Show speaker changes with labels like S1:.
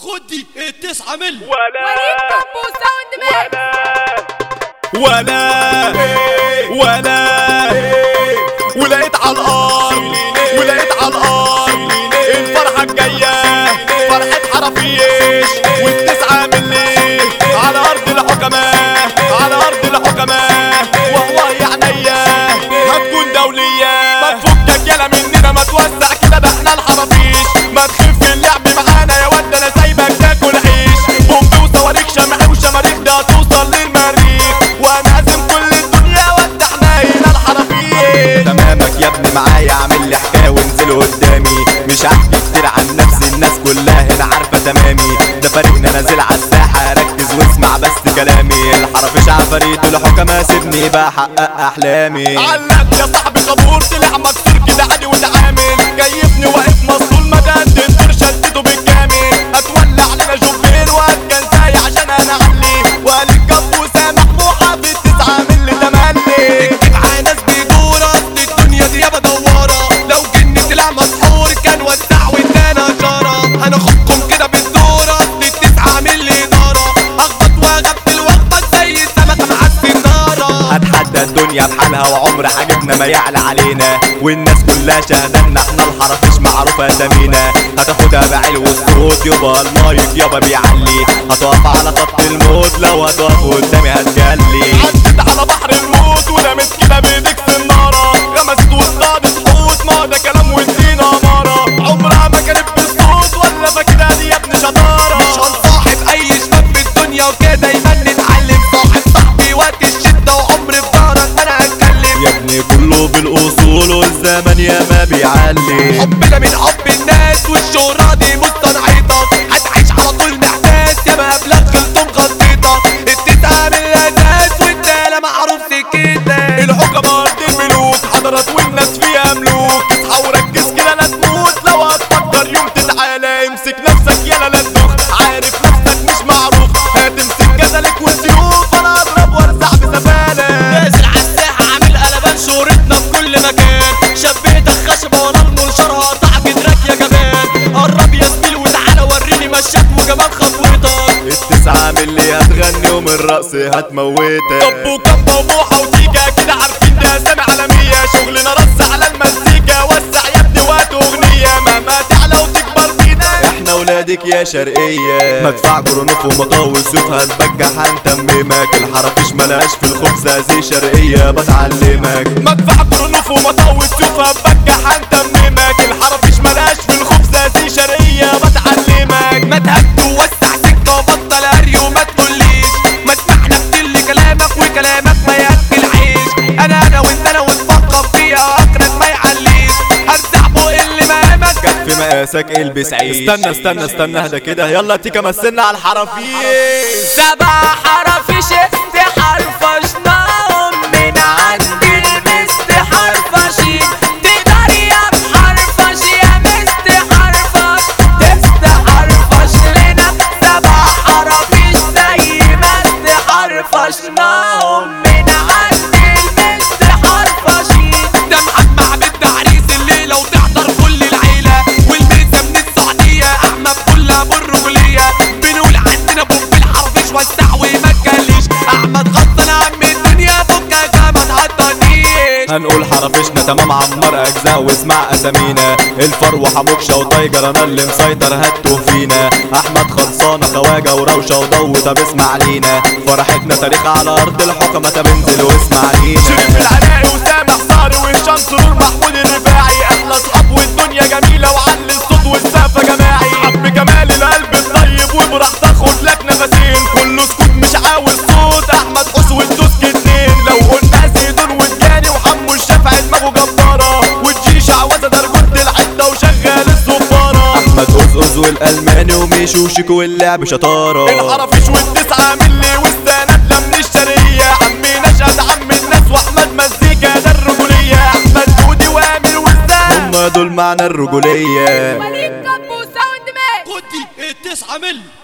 S1: خد دي التسعة مل
S2: وليد كابو ساوند ميكس.
S3: ولا ولقيت على الارض الفرحة الجاية فرحة حرفيش والتسعة ملي على أرض الحكماء وهو يا عينيا هتكون دولية. ما تفكك يلا مننا ما توسع كده ده احنا الحرافيش. ما تخف اللعب معانا يا ود انا سايبك تاكل عيش. بومب وصواريخ شمع وشماريخ ده هتوصل للمريخ وانا هزم كل الدنيا ود احنا هنا الحرافيش. تمامك يا ابني معايا اعمل لي حكايه وانزل قدامي. مش هحكي كتير عن نفسي الناس كلها هنا عارفه تمامي. ده فريقنا نازل على الساحه ركز واسمع بس كلامي. الحرافيش عفاريت الحكماء سيبني بحقق احلامي. علق يا صاحبي خبور طلع مكسور كده عادي وتعامل. جايبني واقف مسطول مدد الدور شدته بالكامل. هتولع علينا جوبير وهتكن زي عشان انا علي وقالي الجب وسامح محافظ 9 ملي تملي. اكتب على ناس بيدور اصل الدنيا دي يابا دواره. لو جن طلع مسحور كان وسع وادانا اشاره. هناخدكم كده بالدور اصل 9 ملي اداره. اخبط واغبت الوخبط زي السمكه مع السناره. هتحدى الدنيا بحالها وعمر حاجبنا ما يعلى علينا. والناس كلها شهدنا احنا الحرافيش معروفه اسامينا. هتاخدها بعلو الصوت يابا المايك يابا بيعلي. هتقف على خط الموت لو هتقف قدامي هتجلي. عدت على بحر الموت ورمت كده بايديك سناره. غمست وصطادت حوت ما ده كلام وادينا اماره. عمرها ما كانت بالصوت ولا فاكرها دي يا ابني شطاره. مش هنصاحب اي شباب في الدنيا وكده دايما نتعلم. صاحب صاحبي وقت الشده وعمري في ظهرك انا هتكلم. يا ابني كله بالاصول والزمن ياما بيعلي. حبنا من حب الناس والشهرة دي مصطنعيتك. هتعيش على طول محتاس ياما قبلك غلطهم غلطيتك. التسعة من الاساس والتالة معروف سكتك. الحكمة ارض الملوك حضرت والناس فيها ملوك. اصحى وركز كده لا تموت لو هتفكر يوم تتعالى. امسك نفسك يلا لا تدوخ عارف نفسك مش معروف. هتمسك جدلك والسيوف انا اضرب وارزع بسفالة. نازل عالساحة عامل قلبان شهرتنا في كل مكان. شبيتك خشبة وانا المنشار هقطع جدرك يا جبان. قرب يا زميل وتعالى وريني مشاك وكمان خطوتك. التسعة ملي هتغني ومن الرقص هتموتك. طب وكبة وبوحة وتيجا كده عارفين دي اسامي عالمية. شغلنا رص على المزيكا وسع يا ابني وقت اغنية. مهما تعلى وتكبر فينا احنا ولادك يا شرقية. مدفع جرنوف ومطاوي سيوف هتبجح هنتممك. الحرافيش ملاش في الخبزة زي شرقية بتعلمك. مدفع جرنوف ومطاوي سيوف هتبجح هنتممك. الحرافيش ملاش في الخبزة زي شرقية بتعلمك. ما تهد ووسع سكة وبطل هري وما تقوليش. ما تسمعنا كل كلامك وكلامك ما ياكل عيش. انا وانت ونفكر فيها اكرك ما يعليش. هرزع فوق اللي مقامك جت في مقاسك البس عيش. استنى اهدى كده يلا تيكا مثلنا على الحرافيش.
S2: 7 حرافيش استحرفشناهم من عند المستحرفشين. تقدر يا محرفش يا مستحرفش تستحرفش لنا. 7 حرافيش زي ما استحرفشناهم من عند المستحرفشين. ده محمع بالتعريس الليلة وتحضر كل العيلة. والميزة من السعودية احمد كلها بالرجولية. بنقول عندنا بوب الحرافيش وسع وما تجليش. احمد غطى عم الدنيا فكك ما تعطنيش.
S3: هنقول حرافيشنا تمام عمار اجزاء واسمع اسامينا. الفرو حموكشة وتايجر انا اللي مسيطر هاتوا فينا. احمد خلصانة خواجة وروشة وضو طب اسمع لينا. فرحتنا تاريخ على ارض الحكمة طب انزل واسمع لينا. شريف العراقي وسامح صاري وهشام سرور محمود الرفاعي. احلى صحاب والدنيا جميلة وعلي الصوت والسقف جماعي. عم جمال القلب الطيب وبراحتك خد لك نفسين. كله سكوت مش عاوز صوت. احمد حس والدوسك 2. لو قلنا زيدون والجاني وحمو الشافعي دماغه جبارة. والجيش عوازة درجود الحتة وشغال الصفارة. احمد قزقز والالماني وميشوشك واللعب شطارة. الحرافيش والتسعة ملي والسند من الشرقية. عمي نشأت عم الناس واحمد مزيكا ده الرجولية. احمد جودي وامل والزاد هما دول معنى الرجولية.
S2: وليد كابو ساوند ميكس.
S1: خد دي التسعة مل